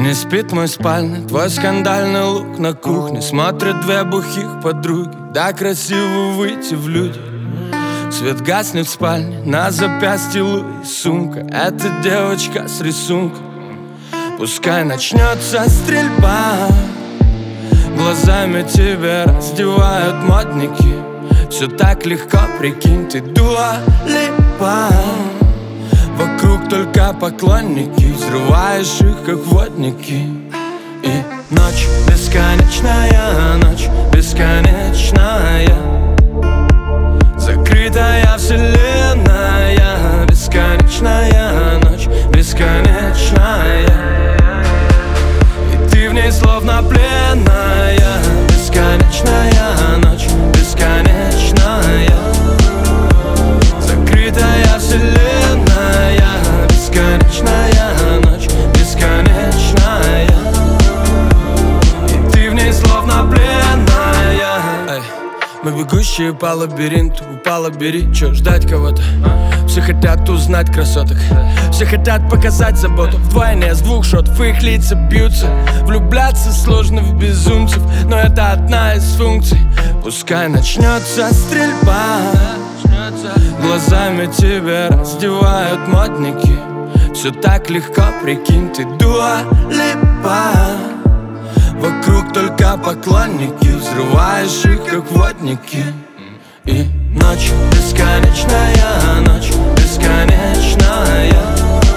Не спит мой спальный, твой скандальный лук на кухне. Смотрят две бухих подруги, да красиво выйти в люди. Свет гаснет в спальне, на запястье Луи сумка. Это девочка с рисунком. Пускай начнется стрельба, глазами тебя раздевают модники. Все так легко, прикинь, ты Дуа Липа. Вокруг только поклонники, взрываешь их, как водники. И ночь бесконечная, ночь бесконечная, закрытая вселенная, бесконечная ночь, бесконечная. И ты в ней словно пленная, бесконечная ночь, бесконечная, закрытая вселенная, бесконечная ночь, бесконечная. И ты в ней словно пленная. Мы бегущие по лабиринту, упала, бери, чё, ждать кого-то? Все хотят узнать красоток, все хотят показать заботу. Вдвойне с двух шотов их лица бьются. Влюбляться сложно в безумцев, но это одна из функций. Пускай начнется стрельба, глазами тебя раздевают модники. Все так легко, прикинь, ты Дуа Липа. Вокруг только поклонники, взрываешь их, как водники. И ночь бесконечная, ночь бесконечная,